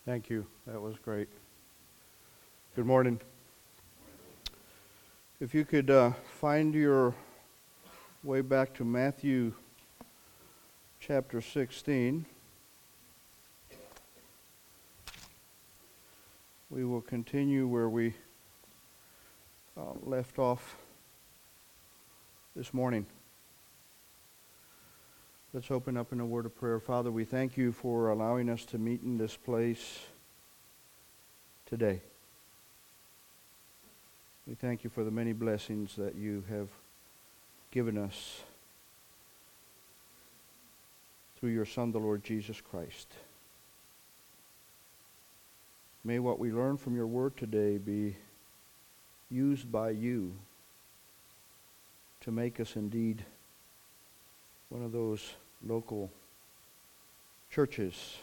Thank you. That was great. Good morning. If you could find your way back to Matthew chapter 16, we will continue where we left off this morning. Let's open up in a word of prayer. Father, we thank you for allowing us to meet in this place today. We thank you for the many blessings that you have given us through your Son, the Lord Jesus Christ. May what we learn from your word today be used by you to make us indeed one of those local churches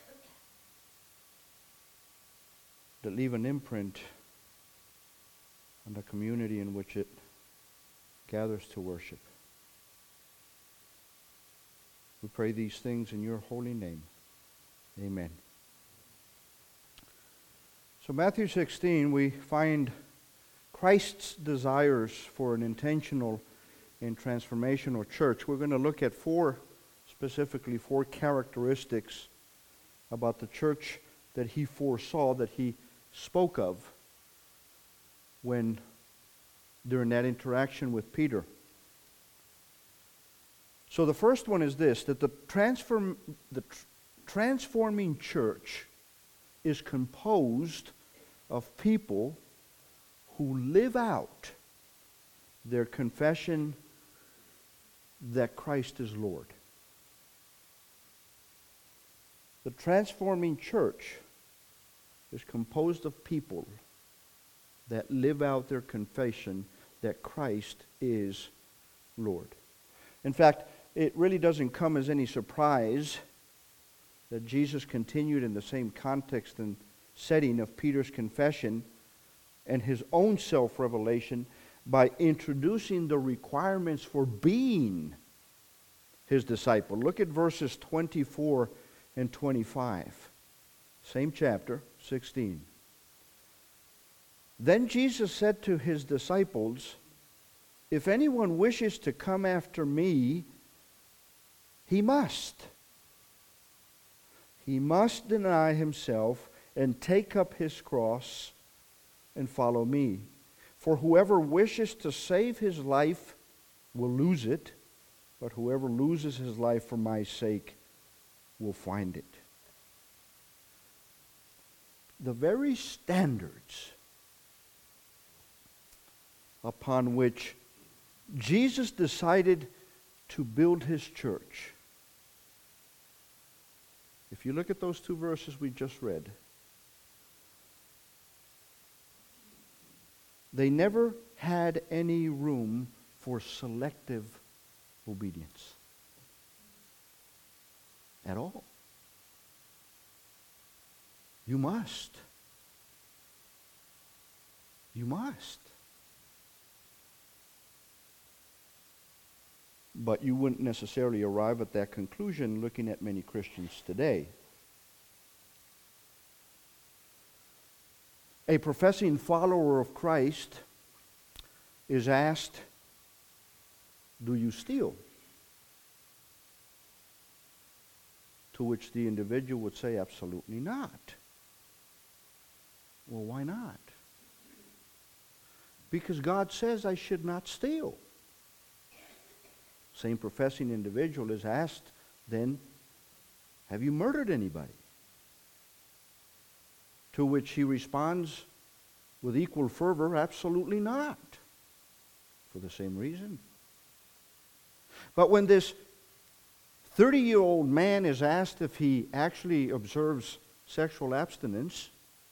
that leave an imprint on the community in which it gathers to worship. We pray these things in your holy name. Amen. So Matthew 16, we find Christ's desires for an intentional and transformational church. We're going to look at specifically four characteristics about the church that he foresaw, that he spoke of during that interaction with Peter. So the first one is this, that the transforming church is composed of people who live out their confession that Christ is Lord. The transforming church is composed of people that live out their confession that Christ is Lord. In fact, it really doesn't come as any surprise that Jesus continued in the same context and setting of Peter's confession and his own self-revelation by introducing the requirements for being his disciple. Look at verses 24 and 25. Same chapter, 16. Then Jesus said to his disciples, "If anyone wishes to come after me, he must. He must deny himself and take up his cross and follow me. For whoever wishes to save his life will lose it, but whoever loses his life for my sake will find it." The very standards upon which Jesus decided to build his church. If you look at those two verses we just read, they never had any room for selective obedience at all. You must. You must. But you wouldn't necessarily arrive at that conclusion looking at many Christians today. A professing follower of Christ is asked, "Do you steal?" To which the individual would say, "Absolutely not." Well, why not? Because God says I should not steal. Same professing individual is asked then, "Have you murdered anybody?" To which he responds with equal fervor, "Absolutely not," for the same reason. But when this 30-year-old man is asked if he actually observes sexual abstinence,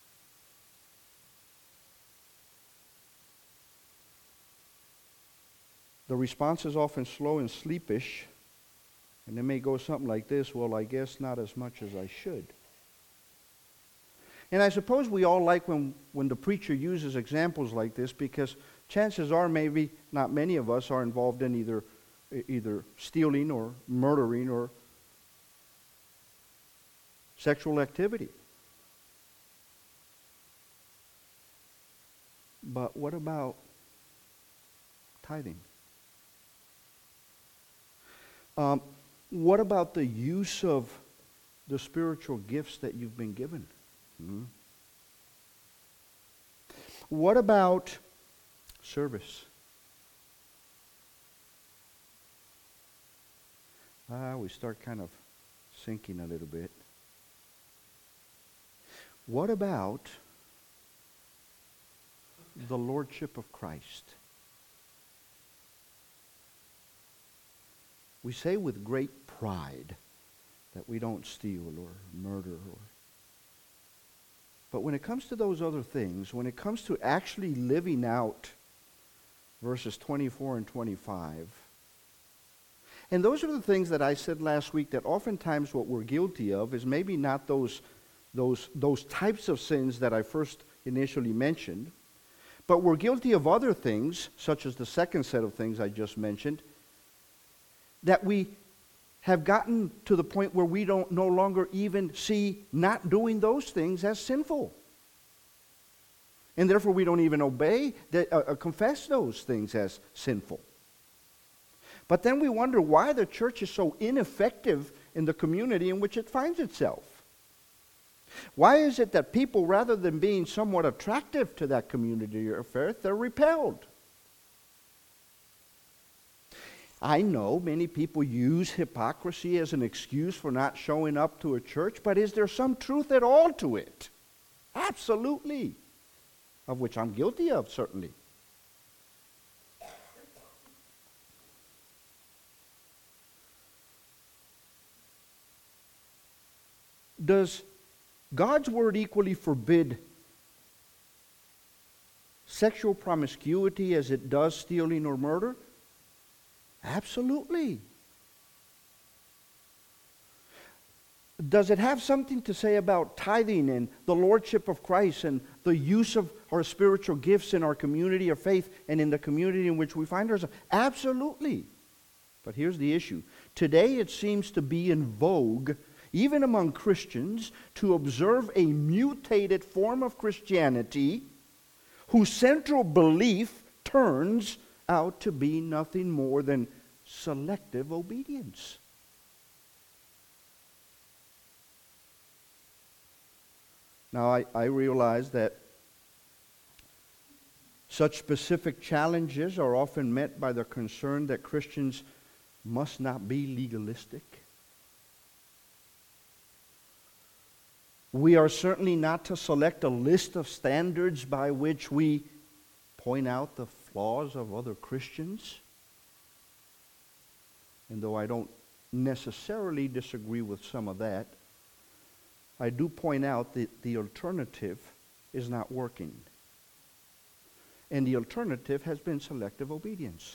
the response is often slow and sleepish, and it may go something like this: "Well, I guess not as much as I should." And I suppose we all like when the preacher uses examples like this, because chances are maybe not many of us are involved in either stealing or murdering or sexual activity. But what about tithing? What about the use of the spiritual gifts that you've been given? Hmm? What about service? We start kind of sinking a little bit. What about the Lordship of Christ? We say with great pride that we don't steal or murder. But when it comes to those other things, when it comes to actually living out verses 24 and 25, and those are the things that I said last week, that oftentimes what we're guilty of is maybe not those types of sins that I first initially mentioned, but we're guilty of other things, such as the second set of things I just mentioned, that we have gotten to the point where we don't no longer even see not doing those things as sinful. And therefore we don't even confess those things as sinful. But then we wonder why the church is so ineffective in the community in which it finds itself. Why is it that people, rather than being somewhat attractive to that community or faith, they're repelled? I know many people use hypocrisy as an excuse for not showing up to a church, but is there some truth at all to it? Absolutely. Of which I'm guilty of, certainly. Does God's word equally forbid sexual promiscuity as it does stealing or murder? Absolutely. Does it have something to say about tithing and the Lordship of Christ and the use of our spiritual gifts in our community of faith and in the community in which we find ourselves? Absolutely. But here's the issue. Today it seems to be in vogue, even among Christians, to observe a mutated form of Christianity whose central belief turns out to be nothing more than selective obedience. Now, I realize that such specific challenges are often met by the concern that Christians must not be legalistic. We are certainly not to select a list of standards by which we point out the flaws of other Christians. And though I don't necessarily disagree with some of that, I do point out that the alternative is not working. And the alternative has been selective obedience.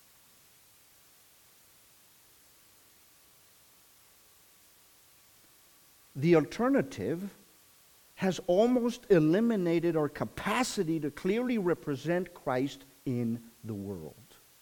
The alternative has almost eliminated our capacity to clearly represent Christ in the world.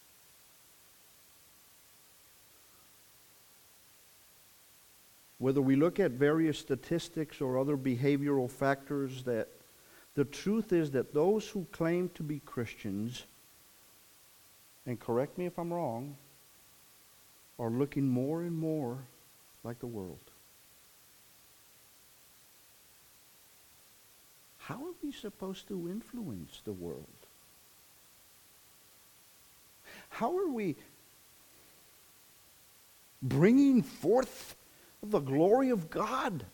Whether we look at various statistics or other behavioral factors, that the truth is that those who claim to be Christians, and correct me if I'm wrong, are looking more and more like the world. How are we supposed to influence the world? How are we bringing forth the glory of God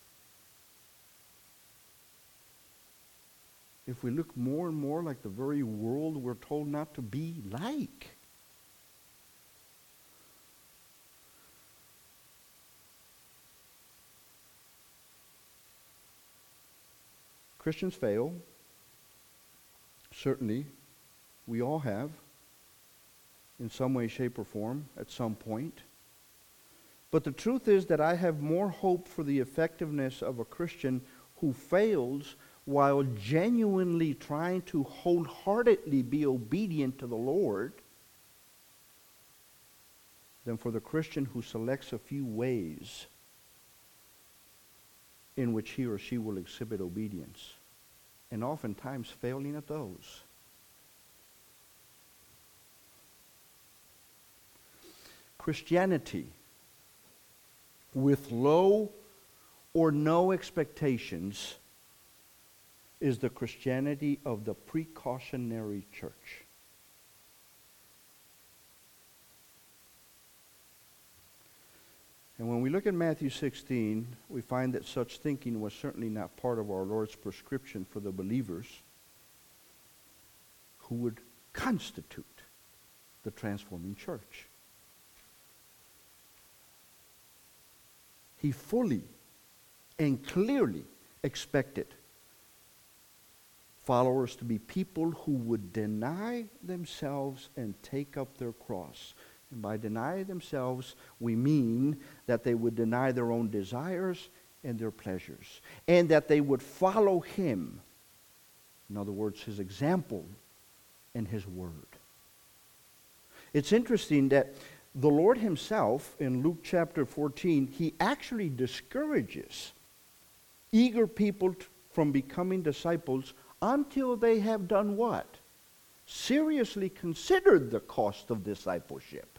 if we look more and more like the very world we're told not to be like? Christians fail. Certainly, we all have, in some way, shape, or form, at some point. But the truth is that I have more hope for the effectiveness of a Christian who fails while genuinely trying to wholeheartedly be obedient to the Lord than for the Christian who selects a few ways in which he or she will exhibit obedience, and oftentimes failing at those. Christianity with low or no expectations is the Christianity of the precautionary church. And when we look at Matthew 16, we find that such thinking was certainly not part of our Lord's prescription for the believers who would constitute the transforming church. He fully and clearly expected followers to be people who would deny themselves and take up their cross. And by deny themselves, we mean that they would deny their own desires and their pleasures, and that they would follow him. In other words, his example and his word. It's interesting that the Lord himself, in Luke chapter 14, he actually discourages eager people from becoming disciples until they have done what? Seriously considered the cost of discipleship.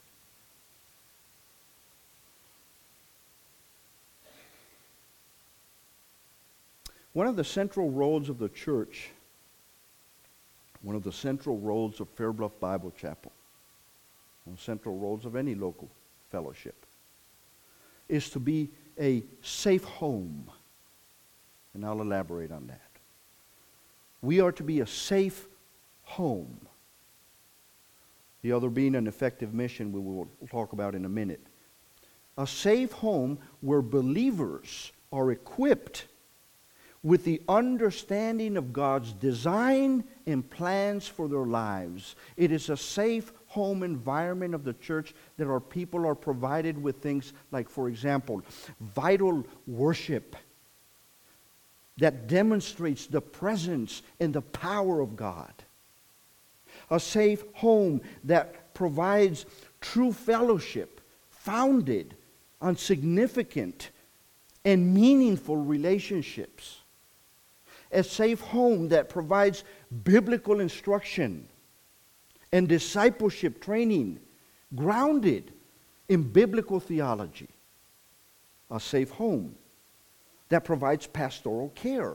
One of the central roles of the church, one of the central roles of Fair Bluff Bible Chapel, one of the central roles of any local fellowship, is to be a safe home. And I'll elaborate on that. We are to be a safe home. The other being an effective mission we will talk about in a minute. A safe home where believers are equipped with the understanding of God's design and plans for their lives. It is a safe home environment of the church that our people are provided with things like, for example, vital worship that demonstrates the presence and the power of God. A safe home that provides true fellowship founded on significant and meaningful relationships. A safe home that provides biblical instruction and discipleship training grounded in biblical theology. A safe home that provides pastoral care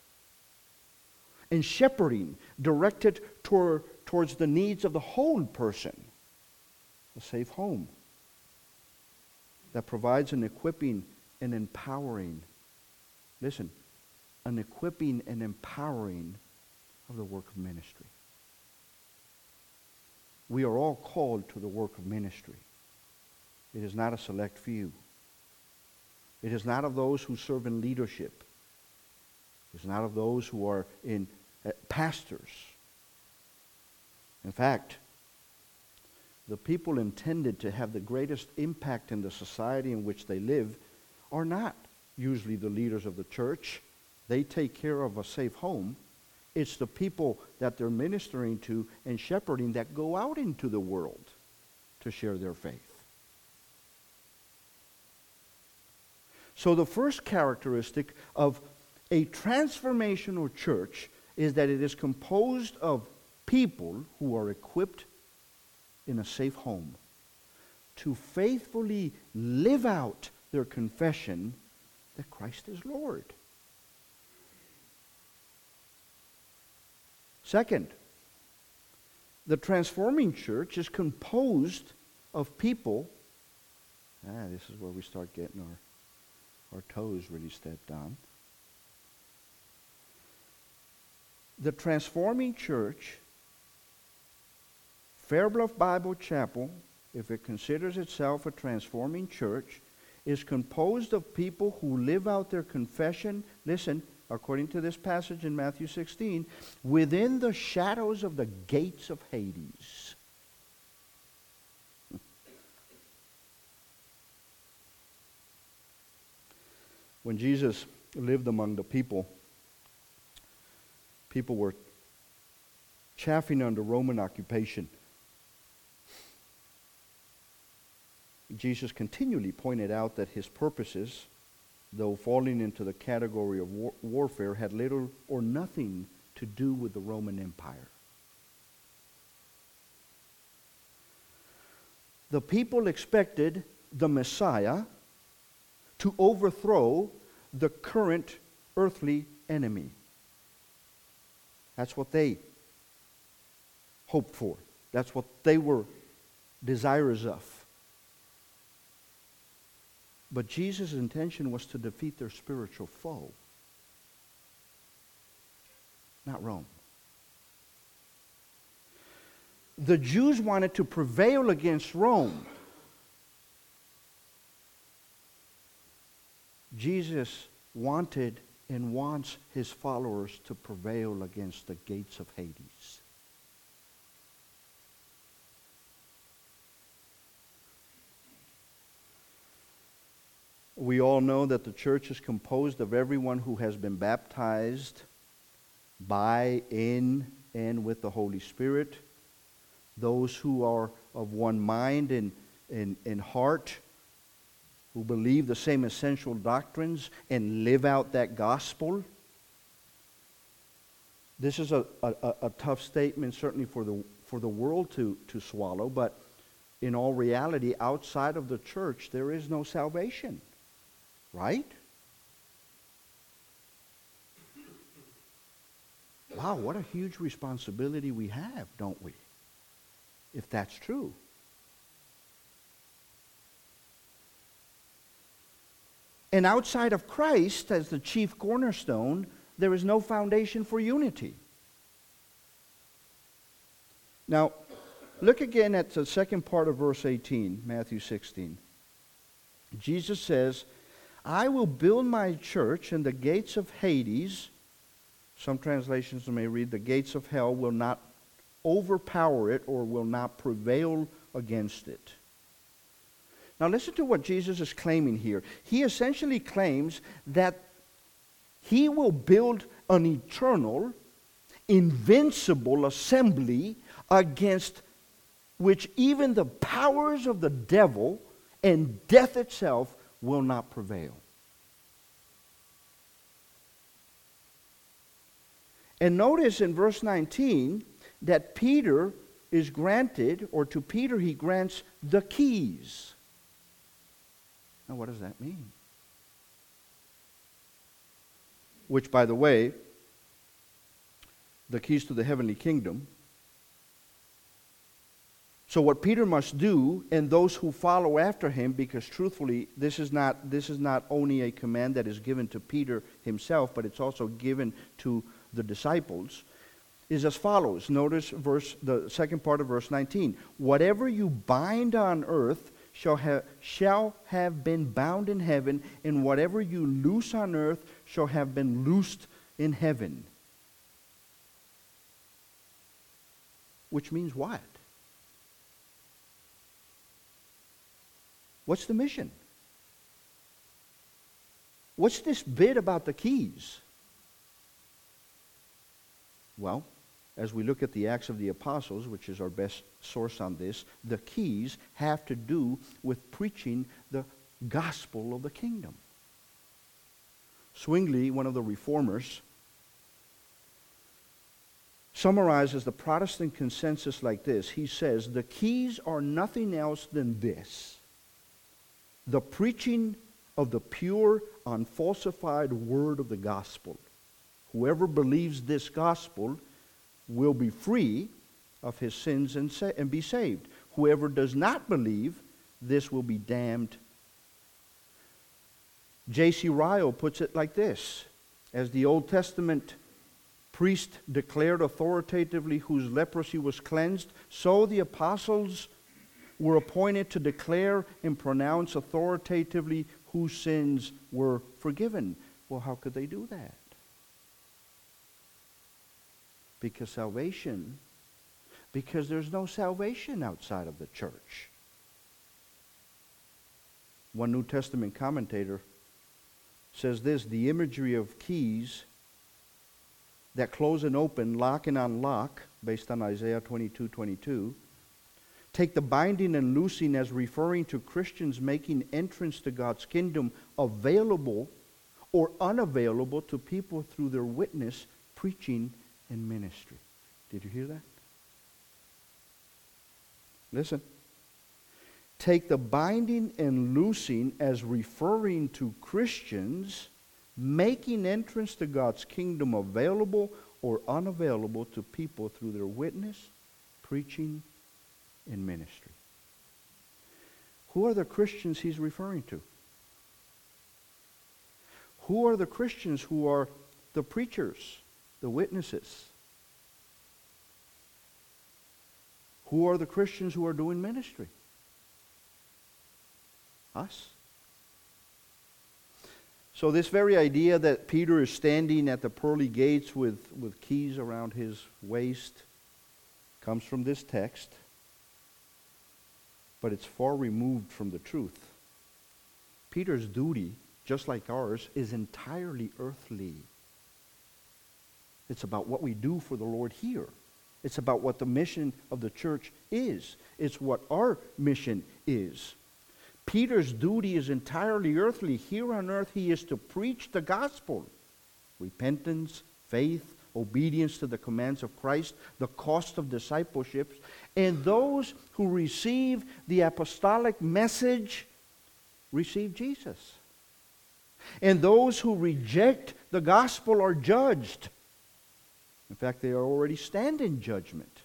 and shepherding directed towards the needs of the whole person. A safe home that provides an equipping and empowering, listen, an equipping and empowering of the work of ministry. We are all called to the work of ministry. It is not a select few. It is not of those who serve in leadership. It is not of those who are in pastors. In fact, the people intended to have the greatest impact in the society in which they live are not usually the leaders of the church. They take care of a safe home. It's the people that they're ministering to and shepherding that go out into the world to share their faith. So the first characteristic of a transformational church is that it is composed of people who are equipped in a safe home to faithfully live out their confession that Christ is Lord. Second, the transforming church is composed of people. This is where we start getting our toes really stepped on. The transforming church, Fair Bluff Bible Chapel, if it considers itself a transforming church, is composed of people who live out their confession, listen, according to this passage in Matthew 16, within the shadows of the gates of Hades. When Jesus lived among the people, people were chafing under Roman occupation. Jesus continually pointed out that his purposes, though falling into the category of warfare, had little or nothing to do with the Roman Empire. The people expected the Messiah to overthrow the current earthly enemy. That's what they hoped for. That's what they were desirous of. But Jesus' intention was to defeat their spiritual foe, not Rome. The Jews wanted to prevail against Rome. Jesus wanted and wants his followers to prevail against the gates of Hades. We all know that the church is composed of everyone who has been baptized by, in, and with the Holy Spirit. Those who are of one mind and heart, who believe the same essential doctrines and live out that gospel. This is a tough statement, certainly for the world to swallow, but in all reality, outside of the church, there is no salvation. Right? Wow, what a huge responsibility we have, don't we? If that's true. And outside of Christ as the chief cornerstone, there is no foundation for unity. Now, look again at the second part of verse 18, Matthew 16. Jesus says, I will build my church, and the gates of Hades, some translations may read, the gates of hell will not overpower it or will not prevail against it. Now listen to what Jesus is claiming here. He essentially claims that he will build an eternal, invincible assembly against which even the powers of the devil and death itself will not prevail. And notice in verse 19 that Peter is granted, or to Peter he grants the keys. Now what does that mean? Which, by the way, the keys to the heavenly kingdom. So what Peter must do, and those who follow after him, because truthfully, this is not only a command that is given to Peter himself, but it's also given to the disciples, is as follows. Notice the second part of verse 19. Whatever you bind on earth shall have been bound in heaven, and whatever you loose on earth shall have been loosed in heaven. Which means what? What's the mission? What's this bit about the keys? Well, as we look at the Acts of the Apostles, which is our best source on this, the keys have to do with preaching the gospel of the kingdom. Zwingli, one of the reformers, summarizes the Protestant consensus like this. He says, the keys are nothing else than this: the preaching of the pure, unfalsified word of the gospel. Whoever believes this gospel will be free of his sins and be saved. Whoever does not believe this will be damned. J.C. Ryle puts it like this: as the Old Testament priest declared authoritatively whose leprosy was cleansed, so the apostles were appointed to declare and pronounce authoritatively whose sins were forgiven. Well, how could they do that? Because there's no salvation outside of the church. One New Testament commentator says this: the imagery of keys that close and open, lock and unlock, based on Isaiah 22:22, take the binding and loosing as referring to Christians making entrance to God's kingdom available or unavailable to people through their witness, preaching, and ministry. Did you hear that? Listen. take the binding and loosing as referring to Christians making entrance to God's kingdom available or unavailable to people through their witness, preaching, and ministry. Who are the Christians he's referring to? Who are the Christians who are the preachers, the witnesses? Who are the Christians who are doing ministry? Us. So this very idea that Peter is standing at the pearly gates with keys around his waist comes from this text, but it's far removed from the truth. Peter's duty, just like ours, is entirely earthly. It's about what we do for the Lord here. It's about what the mission of the church is. It's what our mission is. Peter's duty is entirely earthly. Here on earth, he is to preach the gospel. Repentance, faith, obedience to the commands of Christ, the cost of discipleship. And those who receive the apostolic message receive Jesus. And those who reject the gospel are judged. In fact, they already stand in judgment.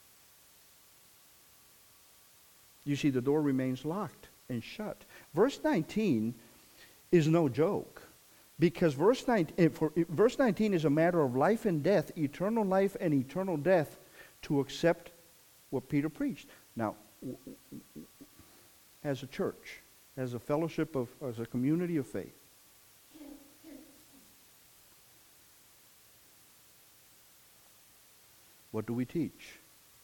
You see, the door remains locked and shut. Verse 19 is no joke, because verse 19 is a matter of life and death, eternal life and eternal death, to accept what Peter preached. Now, as a church, as a fellowship as a community of faith, what do we teach?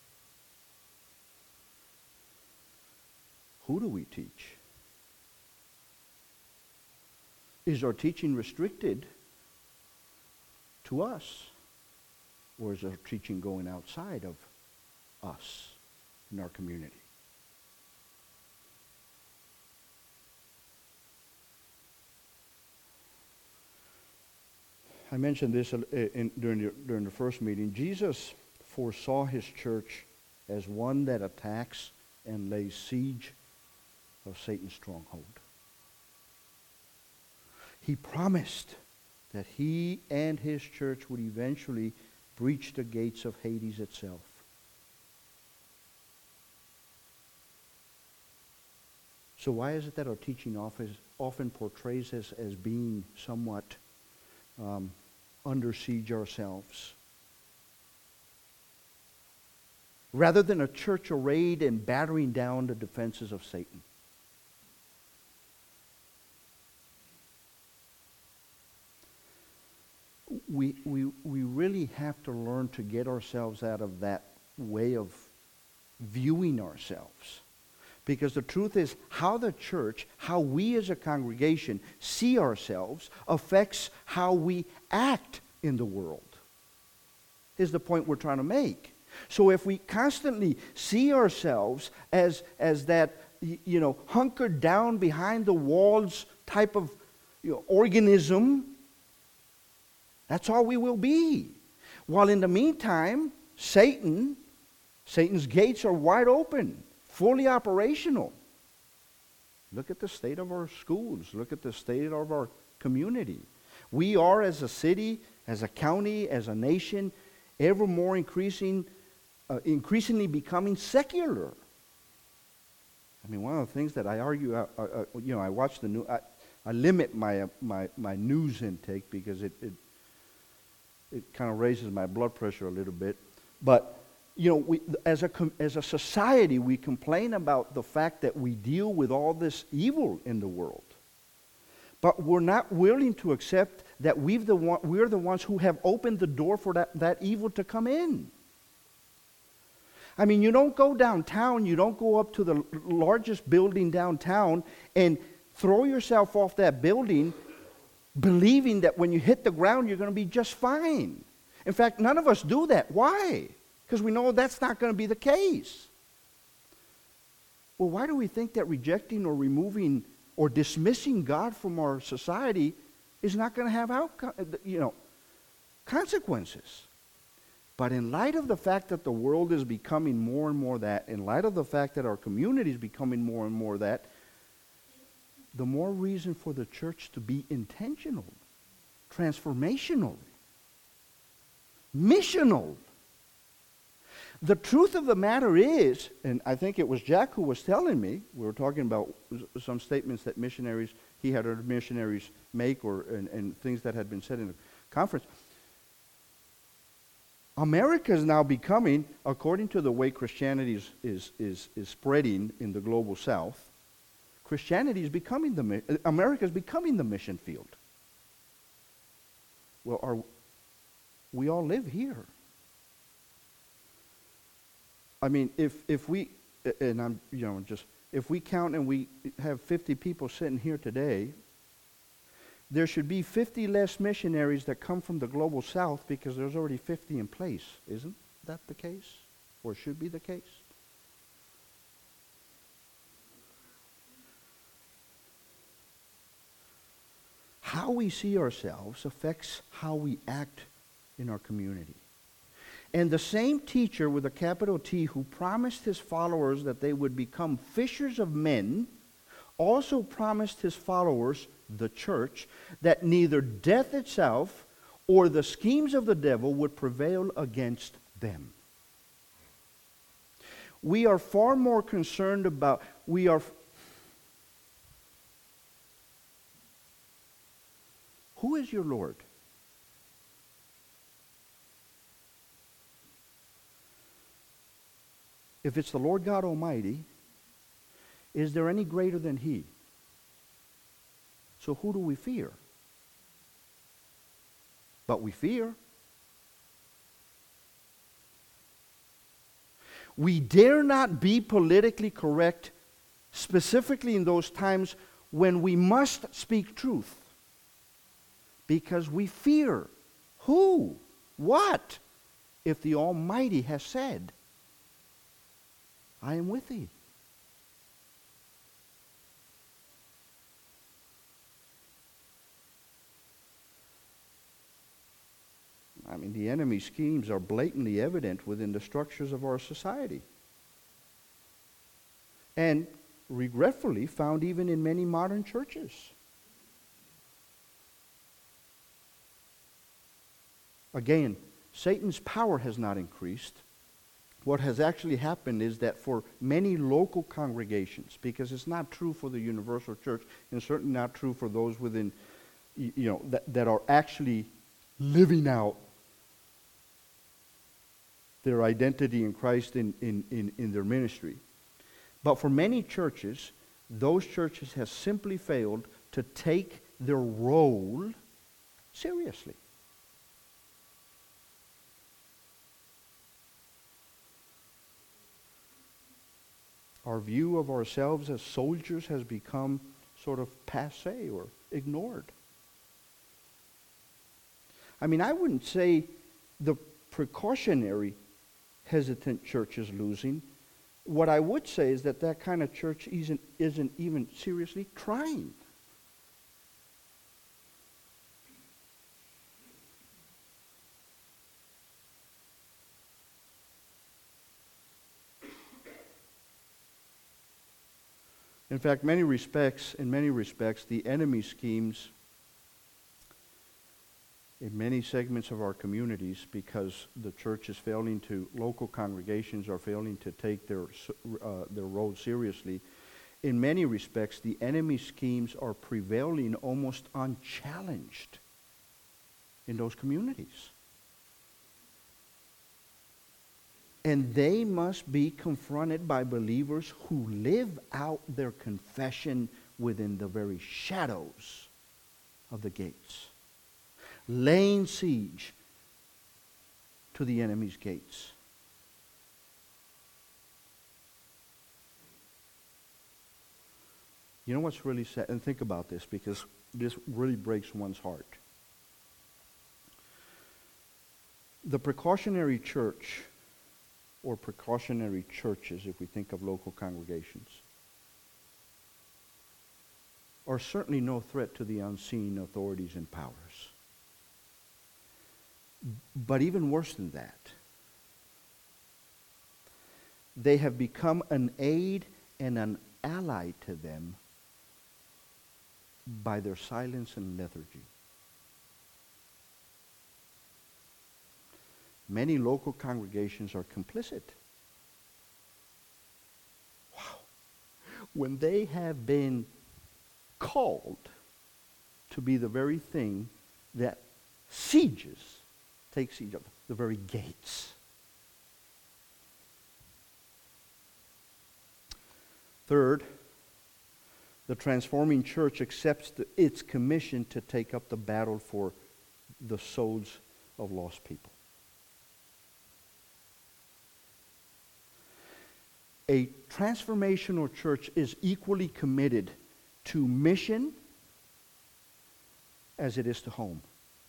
Who do we teach? Is our teaching restricted to us? Or is our teaching going outside of us in our community? I mentioned this during the first meeting. Jesus foresaw his church as one that attacks and lays siege of Satan's stronghold. He promised that he and his church would eventually breach the gates of Hades itself. So why is it that our teaching often portrays us as being somewhat under siege ourselves, rather than a church arrayed and battering down the defenses of Satan? We really have to learn to get ourselves out of that way of viewing ourselves. Because the truth is, how the church, how we as a congregation see ourselves affects how we act in the world, is the point we're trying to make. So if we constantly see ourselves as that, hunkered down behind the walls type of organism, that's all we will be. While in the meantime, Satan's gates are wide open, fully operational. Look at the state of our schools. Look at the state of our community. We are, as a city, as a county, as a nation, ever more increasingly becoming secular. I mean, one of the things that I argue, I watch the news. I limit my news intake because it kind of raises my blood pressure a little bit. But we, as a society, we complain about the fact that we deal with all this evil in the world. But we're not willing to accept that we're the ones who have opened the door for that evil to come in. I mean, you don't go downtown, you don't go up to the largest building downtown and throw yourself off that building believing that when you hit the ground, you're going to be just fine. In fact, none of us do that. Why? Because we know that's not going to be the case. Well, why do we think that rejecting or removing or dismissing God from our society is not going to have consequences? But in light of the fact that the world is becoming more and more that, in light of the fact that our community is becoming more and more that, the more reason for the church to be intentional, transformational, missional. The truth of the matter is, and I think it was Jack who was telling me, we were talking about some statements that missionaries, he had heard missionaries make, and things that had been said in the conference. America is now becoming, according to the way Christianity is spreading in the global south, Christianity is becoming America is becoming the mission field. Well, we all live here. I mean, if we, and I'm, if we count and we have 50 people sitting here today, there should be 50 less missionaries that come from the global south because there's already 50 in place. Isn't that the case? Or should be the case? How we see ourselves affects how we act in our community. And the same teacher with a capital T who promised his followers that they would become fishers of men also promised his followers, the church, that neither death itself or the schemes of the devil would prevail against them. We are far more concerned about, who is your Lord? If it's the Lord God Almighty, is there any greater than He? So who do we fear? But we fear. We dare not be politically correct, specifically in those times when we must speak truth. Because we fear. Who? What? If the Almighty has said, I am with thee. I mean, the enemy's schemes are blatantly evident within the structures of our society. And regretfully found even in many modern churches. Again, Satan's power has not increased. What has actually happened is that for many local congregations, because it's not true for the universal church, and certainly not true for those within, that are actually living out their identity in Christ in their ministry. But for many churches, those churches have simply failed to take their role seriously. Our view of ourselves as soldiers has become sort of passé or ignored. I mean, I wouldn't say the precautionary, hesitant church is losing. What I would say is that that kind of church isn't even seriously trying. In fact, in many respects, the enemy's schemes in many segments of our communities, because the church is failing to, local congregations are failing to take their role seriously. In many respects, the enemy's schemes are prevailing almost unchallenged in those communities. And they must be confronted by believers who live out their confession within the very shadows of the gates, laying siege to the enemy's gates. You know what's really sad? And think about this, because this really breaks one's heart. The precautionary church, or precautionary churches, if we think of local congregations, are certainly no threat to the unseen authorities and powers. But even worse than that, they have become an aid and an ally to them by their silence and lethargy. Many local congregations are complicit. Wow. When they have been called to be the very thing that take siege of the very gates. Third, the transforming church accepts its commission to take up the battle for the souls of lost people. A transformational church is equally committed to mission as it is to home.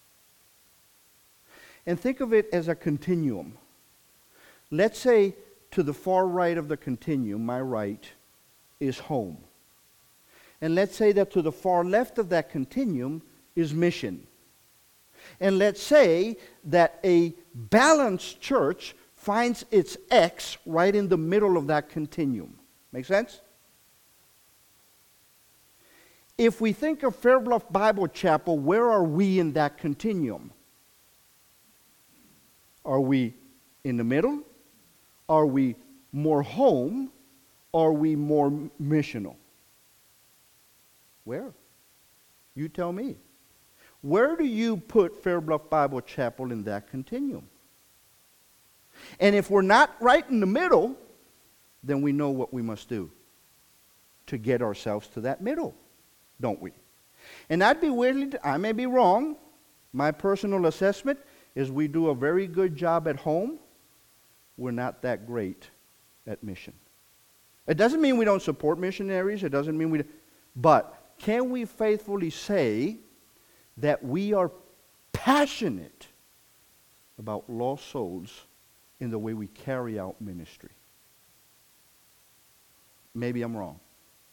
And think of it as a continuum. Let's say to the far right of the continuum, my right, is home. And let's say that to the far left of that continuum is mission. And let's say that a balanced church finds its X right in the middle of that continuum. Make sense? If we think of Fairbluff Bible Chapel, where are we in that continuum? Are we in the middle? Are we more home? Are we more missional? Where? You tell me. Where do you put Fairbluff Bible Chapel in that continuum? And if we're not right in the middle, then we know what we must do to get ourselves to that middle, don't we? And I'd be willing to, I may be wrong. My personal assessment is we do a very good job at home. We're not that great at mission. It doesn't mean we don't support missionaries. It doesn't mean we don't. But can we faithfully say that we are passionate about lost souls in the way we carry out ministry? Maybe I'm wrong.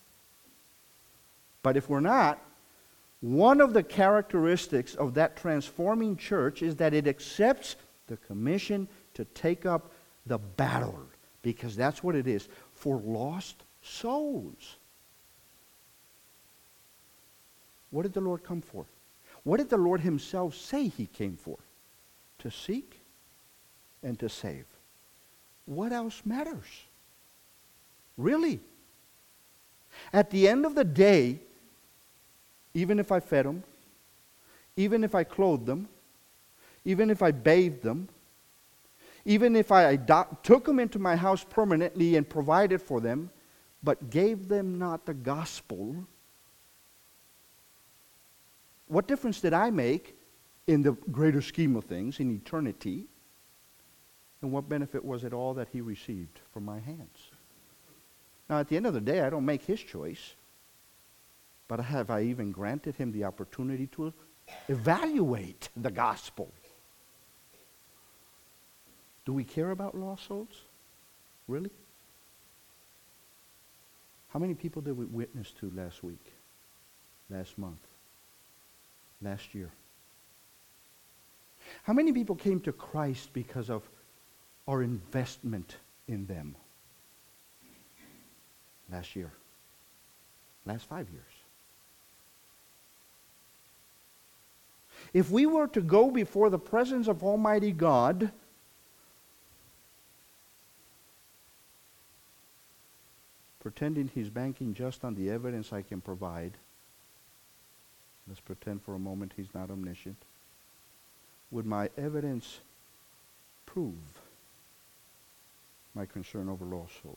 But if we're not, one of the characteristics of that transforming church is that it accepts the commission to take up the battle, because that's what it is, for lost souls. What did the Lord come for? What did the Lord himself say he came for? To seek and to save. What else matters? Really? At the end of the day, even if I fed them, even if I clothed them, even if I bathed them, even if I took them into my house permanently and provided for them, but gave them not the gospel, what difference did I make in the greater scheme of things, in eternity? And what benefit was it all that he received from my hands? Now, at the end of the day, I don't make his choice. But have I even granted him the opportunity to evaluate the gospel? Do we care about lost souls? Really? How many people did we witness to last week? Last month? Last year? How many people came to Christ because of our investment in them? Last year? Last 5 years? If we were to go before the presence of Almighty God, pretending he's banking just on the evidence I can provide, let's pretend for a moment he's not omniscient, would my evidence prove my concern over lost souls?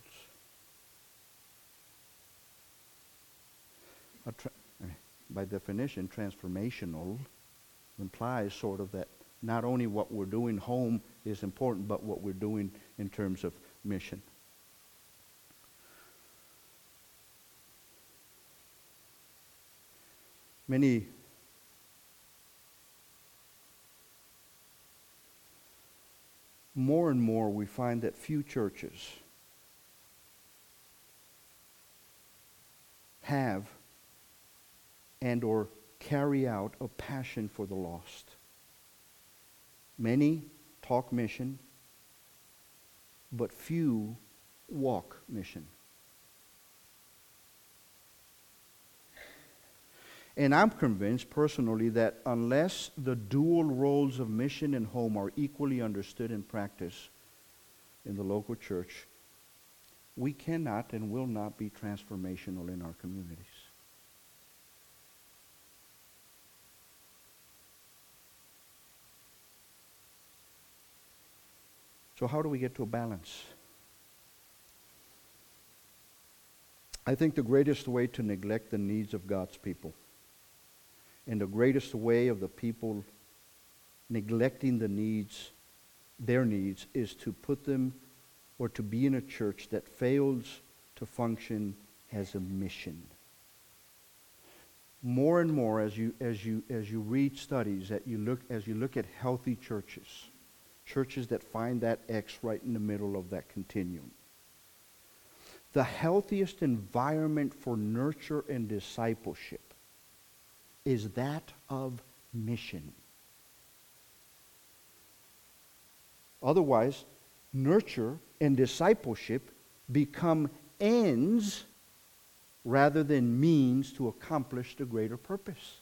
By definition, transformational implies sort of that not only what we're doing home is important, but what we're doing in terms of mission. More and more we find that few churches have and or carry out a passion for the lost. Many talk mission, but few walk mission. And I'm convinced personally that unless the dual roles of mission and home are equally understood and practiced in the local church, we cannot and will not be transformational in our communities. So how do we get to a balance? I think the greatest way to neglect the needs of God's people, and the greatest way of the people neglecting their needs, is to put them or to be in a church that fails to function as a mission. More and more, as you read studies, as you look at healthy churches that find that X right in the middle of that continuum, the healthiest environment for nurture and discipleship is that of mission. Otherwise, nurture and discipleship become ends rather than means to accomplish the greater purpose.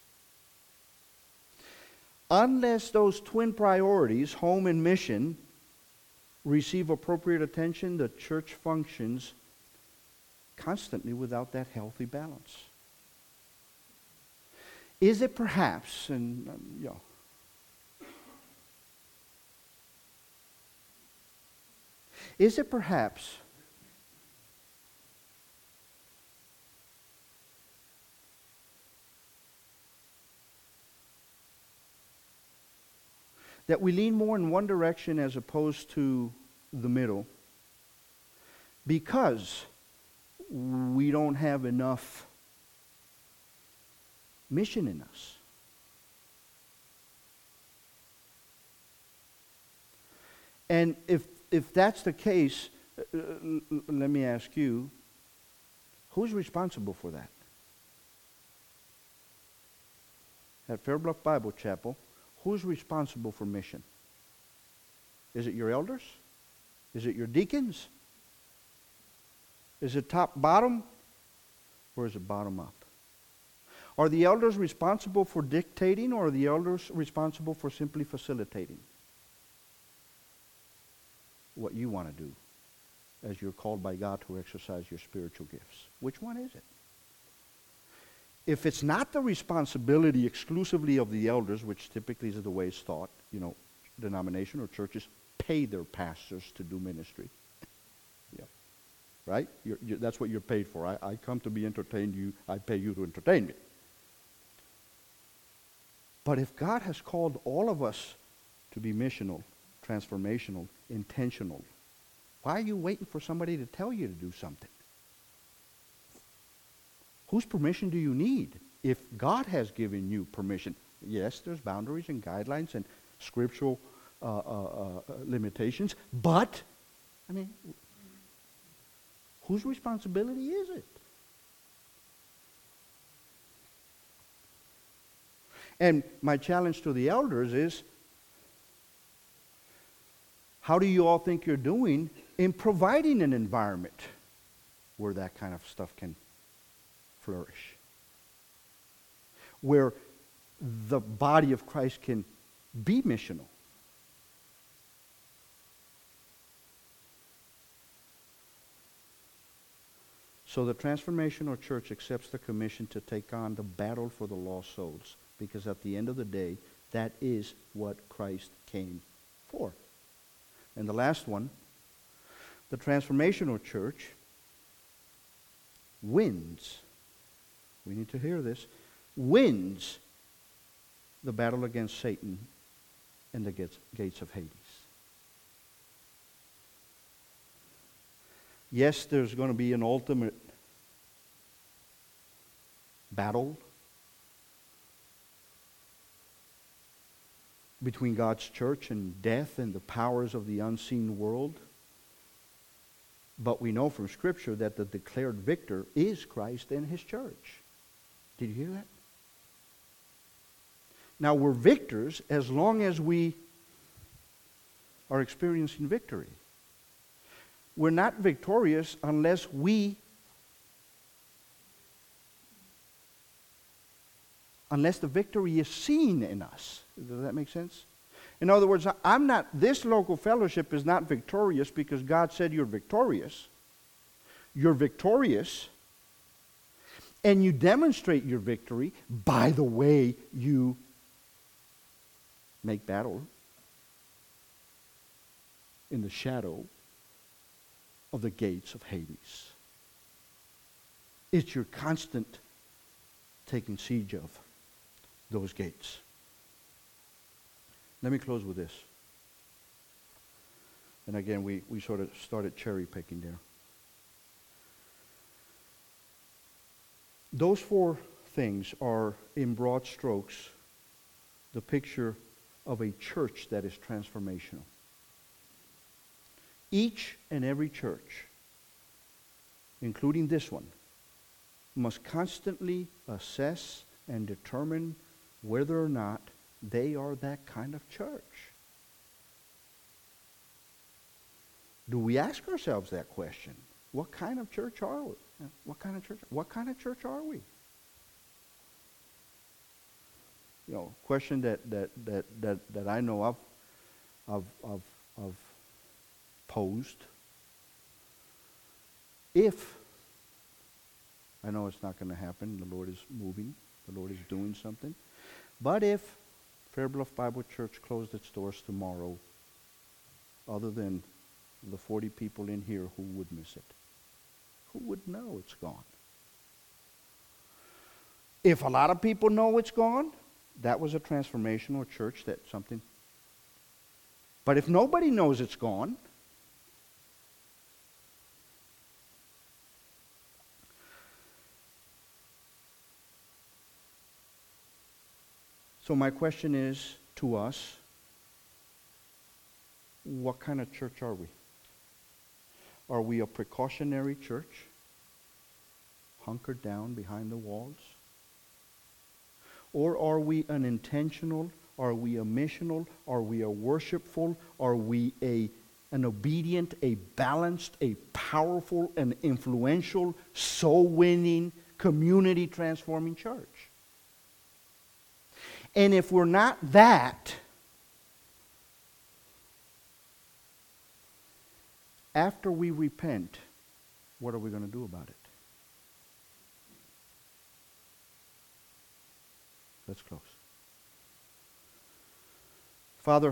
Unless those twin priorities, home and mission, receive appropriate attention, the church functions constantly without that healthy balance. Is it perhaps, is it perhaps that we lean more in one direction as opposed to the middle because we don't have enough mission in us? And if that's the case, let me ask you, who's responsible for that? At Fair Bluff Bible Chapel, who's responsible for mission? Is it your elders? Is it your deacons? Is it top bottom? Or is it bottom up? Are the elders responsible for dictating, or are the elders responsible for simply facilitating what you want to do as you're called by God to exercise your spiritual gifts? Which one is it? If it's not the responsibility exclusively of the elders, which typically is the way it's thought, denomination or churches pay their pastors to do ministry. Yeah. Right? That's what you're paid for. I come to be entertained. I pay you to entertain me. But if God has called all of us to be missional, transformational, intentional, why are you waiting for somebody to tell you to do something? Whose permission do you need if God has given you permission? Yes, there's boundaries and guidelines and scriptural limitations, but, whose responsibility is it? And my challenge to the elders is, how do you all think you're doing in providing an environment where that kind of stuff can flourish? Where the body of Christ can be missional? So the transformational church accepts the commission to take on the battle for the lost souls, because at the end of the day, that is what Christ came for. And the last one, the transformational church wins. We need to hear this. Wins the battle against Satan and the gates of Hades. Yes, there's going to be an ultimate battle between God's church and death and the powers of the unseen world. But we know from Scripture that the declared victor is Christ and His church. Did you hear that? Now, we're victors as long as we are experiencing victory. we're not victorious unless the victory is seen in us. Does that make sense? In other words, this local fellowship is not victorious because God said you're victorious. You're victorious, and you demonstrate your victory by the way you make battle in the shadow of the gates of Hades. It's your constant taking siege of those gates. Let me close with this. And again, we sort of started cherry picking there. Those four things are, in broad strokes, the picture of a church that is transformational. Each and every church, including this one, must constantly assess and determine whether or not they are that kind of church. Do we ask ourselves that question? What kind of church are we? What kind of church are we? You know, question that I know of posed. If, I know it's not going to happen, the Lord is moving, the Lord is doing something, but if Fairbluff Bible Church closed its doors tomorrow, other than the 40 people in here who would miss it, who would know it's gone? If a lot of people know it's gone, that was a transformational church, that something. But if nobody knows it's gone, so my question is to us, what kind of church are we? Are we a precautionary church, hunkered down behind the walls? Or are we an intentional? Are we a missional? Are we a worshipful? Are we an obedient, a balanced, a powerful, an influential, soul-winning, community-transforming church? And if we're not that, after we repent, what are we going to do about it? Let's close. Father,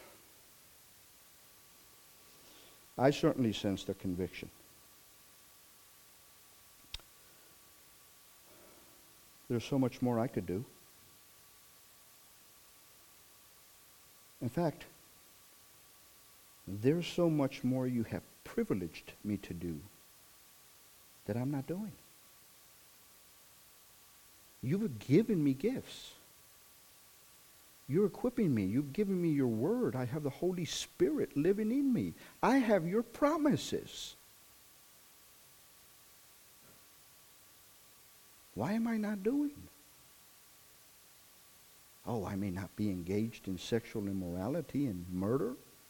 I certainly sensed a conviction. There's so much more I could do. In fact, there's so much more you have privileged me to do that I'm not doing. You've given me gifts. You're equipping me. You've given me your word. I have the Holy Spirit living in me. I have your promises. Why am I not doing? Oh, I may not be engaged in sexual immorality and murder,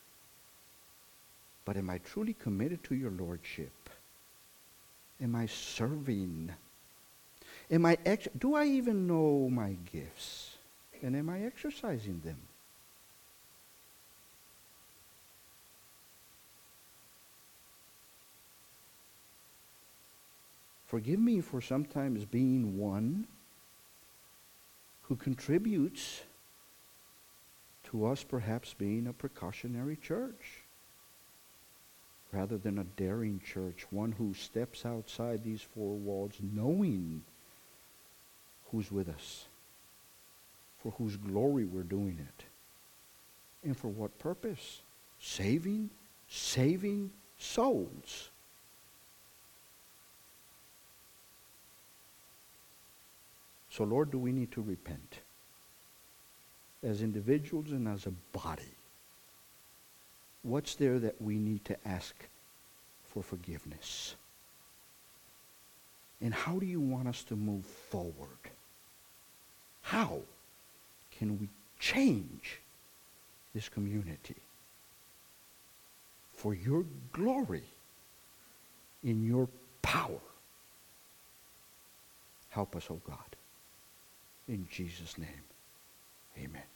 but am I truly committed to your lordship? Am I serving? Do I even know my gifts? And am I exercising them? Forgive me for sometimes being one who contributes to us perhaps being a precautionary church rather than a daring church, one who steps outside these four walls knowing who's with us, for whose glory we're doing it, and for what purpose? Saving souls. So, Lord, do we need to repent as individuals and as a body? What's there that we need to ask for forgiveness? And how do you want us to move forward? How can we change this community for your glory in your power. Help us, oh God. In Jesus' name, amen.